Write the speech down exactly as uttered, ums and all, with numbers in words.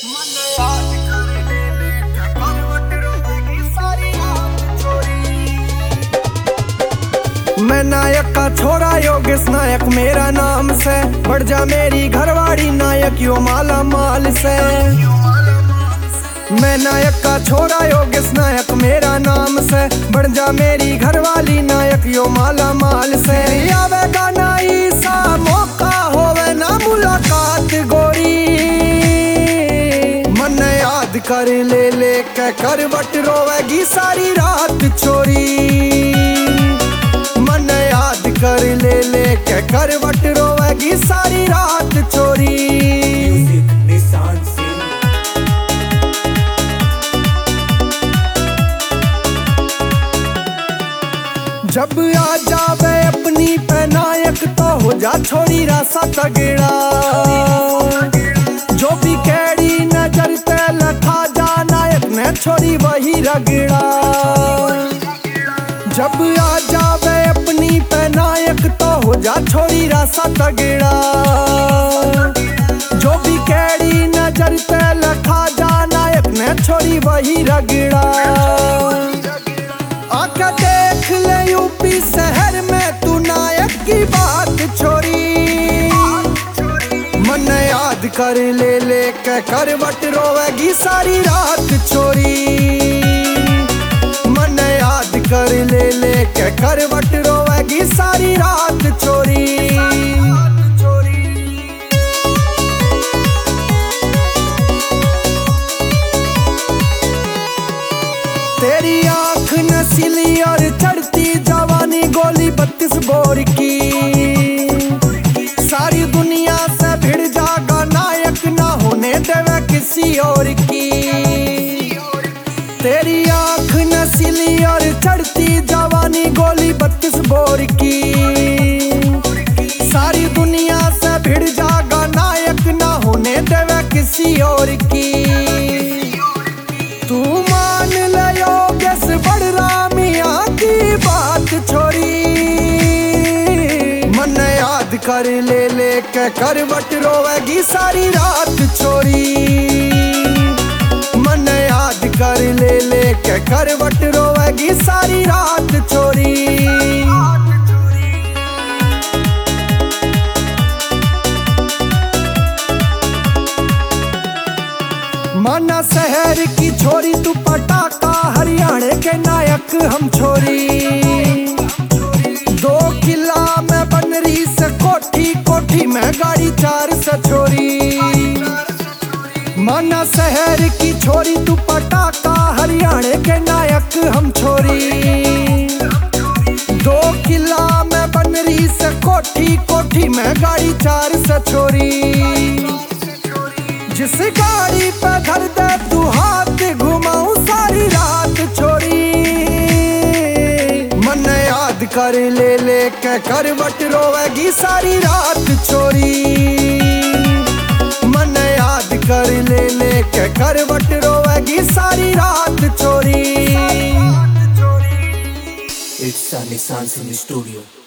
मैं नायक का छोरा योगेश नायक मेरा नाम से, बढ़ जा मेरी घरवाड़ी नायक यो माला माल से। मैं नायक का छोरा योगेश नायक मेरा नाम से, बढ़ जा मेरी घरवाली नायक यो माला माल से। आवेगा ना ईसा मौका होवे ना मुलाकात गोरी, मन याद कर ले ले के करवट रोवेगी सारी रात छोरी। मन याद कर ले ले के करवट रोवेगी सारी रात छोरी। जब आ जावे अपनी पे नायक तो हो जा छोरी रासा तगड़ा, जो भी कैडी नजर ते लखा जा नायक ने छोरी वही रगड़ा। जब आ जावे अपनी पे नायक तो हो जा छोरी रासा तगड़ा, जो भी कैडी नजर ते लखा जा नायक ने छोरी वही रगड़ा। आका देख ले यूपी शहर में तू नायक की बात छोरी, मन याद कर ले ले के करवट रोवेगी सारी रात छोरी। मन याद कर ले ले के करवट रोवेगी सारी रात छोरी। तेरी आँख नसीली और चढ़ती जवानी गोली बत्तीस बोर की, सारी दुनिया से भिड़ जागा नायक ना होने देवे किसी और की। तेरी आँख नसीली और चढ़ती जवानी गोली बत्तीस बोर की, सारी दुनिया से भिड़ जागा नायक ना होने देवे किसी और की। तू मान ले योगेश बड़रामिया की बात छोरी, मन याद कर ले ले के करवट रोवेगी सारी रात छोरी। मन याद कर ले ले के करवट रोवेगी सारी रात छोरी। माना शहर की छोरी तू पटाका, हरियाणा के नायक हम छोरी। दो किला में बनरी से कोठी, कोठी में गाड़ी चार से छोरी। माना शहर की छोरी तू पटाका, हरियाणा के नायक हम छोरी। दो किला में बनरी से कोठी, कोठी में गाड़ी चार से छोरी। जिस गाड़ी पे धर दे तू हाथ घुमाऊं सारी रात छोरी। मन याद कर ले ले के करवट रोवेगी सारी रात छोरी। मन याद कर ले ले के करवट रोवेगी सारी रात छोरी। It's Sunny Sans in the studio.